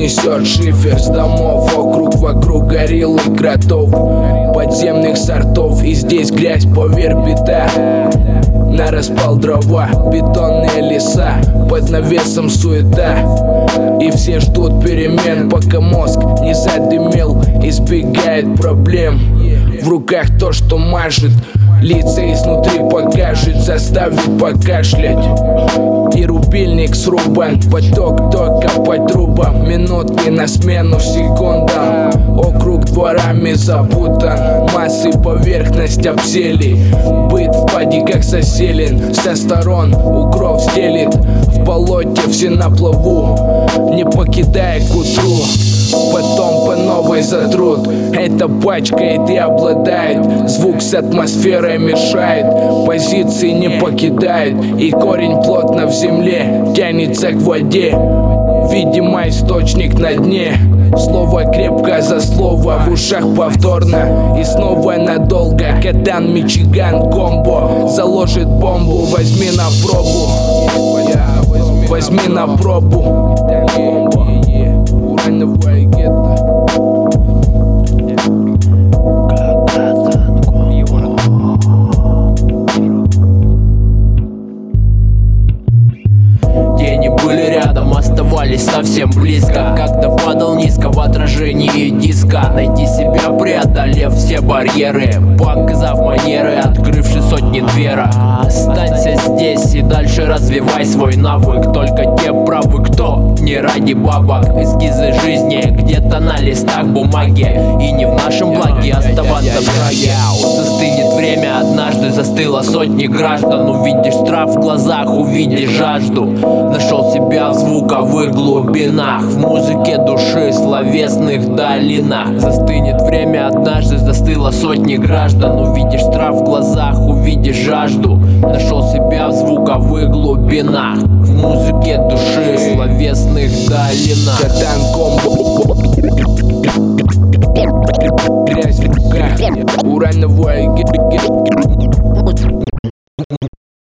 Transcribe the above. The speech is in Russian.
несет шифер с домов. Вокруг горилл и кротов, подземных сортов. И здесь грязь поверх бита, на распал дрова, бетонные леса, под навесом суета. И все ждут перемен, пока мозг не задымел, избегает проблем. В руках то, что мажет, лица изнутри покажет, заставит покашлять. И рубильник срубан, поток тока по трубам, минутки на смену секундам. Округ дворами запутан, массы поверхность обсели. Быт в падиках заселен, со сторон укров стелит. В болоте все на плаву, не покидая к утру. Потом по новой затрут, это пачкает и обладает. Звук с атмосферой мешает, позиции не покидает. И корень плотно в земле тянется к воде, видимо источник на дне. Слово крепко за слово, в ушах повторно и снова надолго. Катан, Мичиган, комбо заложит бомбу. Возьми на пробу, возьми на пробу. Урановое гетто. Тени были рядом, оставались совсем близко. Когда падал низко в отражении диска. Найти себя, преодолев все барьеры, показав манеры, открывши сотни дверок. Останься здесь и дальше развивай свой навык. Только те правы, кто не ради бабок. Эскизы жизни где-то на листах бумаги, и не в нашем благе оставаться в шаге. Застынет время, однажды застыло сотни граждан. Увидишь страх в глазах, увидишь жажду. Нашел себя в звуковых глубинах, в музыке души, словесных долинах. Застынет время, однажды застыло сотни граждан. Увидишь страх в глазах, увидишь жажду. Нашел себя в звуковых глубинах, в музыке души, словесных долинах. Катан, комбо, грязь в руках, урановое гетто.